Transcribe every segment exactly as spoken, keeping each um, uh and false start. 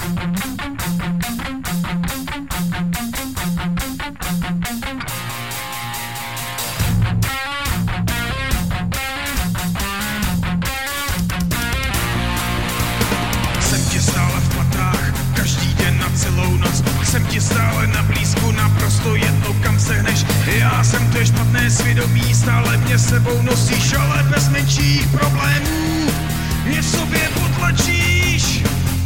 Jsem ti stále na blízku, naprosto jedno kam se hneš. Já jsem to špatné svědomí, stále mě sebou nosíš, ale bez menších problémů mě v sobě potlačíš.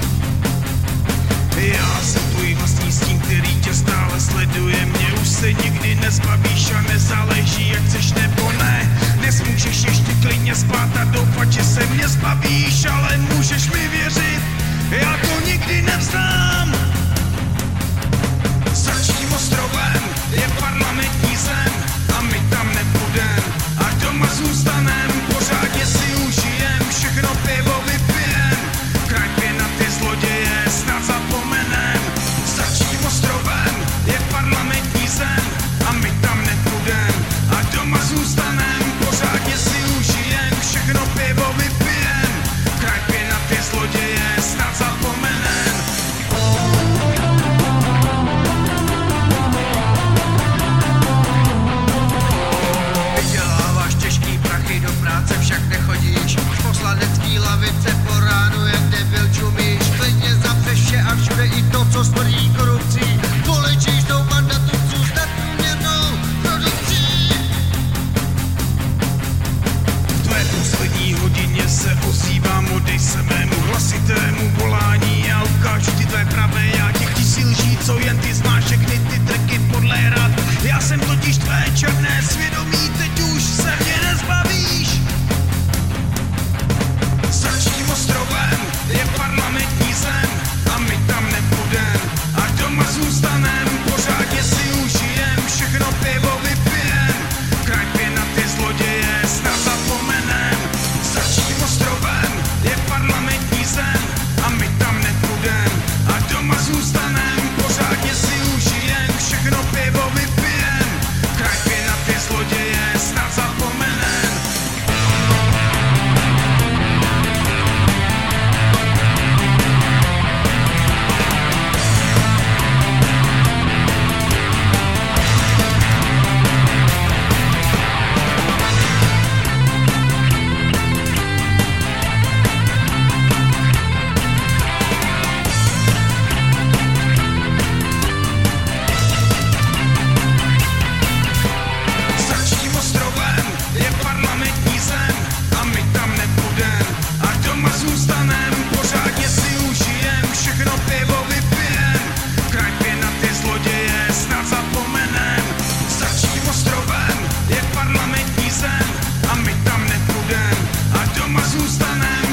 Já jsem tvůj vlastní stín, který tě stále sleduje. Mě už se nikdy nezbavíš a nezáleží, jak chceš nebo ne. Dnes můžeš ještě klidně spát a doufat, že se mě zbavíš, ale můžeš mi věřit, já to nikdy nevzdám. Srdčním ostrovem je parlamentní zem a my tam nepůjdem a doma zůstanem, pořádně si užijem, všechno pivo vypijem, krátě na ty zloděje snad zapomenem. Srdčním ostrovem je parlamentní zem a my tam nepůjdem a doma zůstanem, pořádně si užijem, všechno pivo vypijem, krátě na ty zloděje snad zapomenem. Do práce však nechodíš, v poslanecký lavice po ránu jak debil čumíš, klidně zapřeš vše a všude i to, co smrdí korupcí, polečíš tou mandatůvců s nadprůměrnou produkcí. V tvé poslední hodině se ozývám, odej se mému hlasitému volání a ukážu ti tvé pravé, já těch tisíc lží, co jen ty znáš, všechny ty trky podle hrad. Já jsem totiž tvé černé svědomí, teď už se mě nezbavíš. Srdčním ostrovem je parlamentní zem a my tam nepůjdem a doma zůstanem, pořádně si užijem, všechno pivo vypijem, krátě na ty zloděje snad zapomenem. Srdčním ostrovem je parlamentní zem a my tam nepůjdem a doma zůstanem, pořádně si užijem, všechno pivo vypijem, krátě na ty zloděje snad zapomenem. Srdčním ostrovem je parlamentní zem a my tam nepůjdem a doma zůstanem, pořádně si užijem, všechno pivo vypijem, krátě na ty zloděje snad zapomenem. Srdčním ostrovem je parlamentní zem a my tam nepůjdem a doma zůstanem,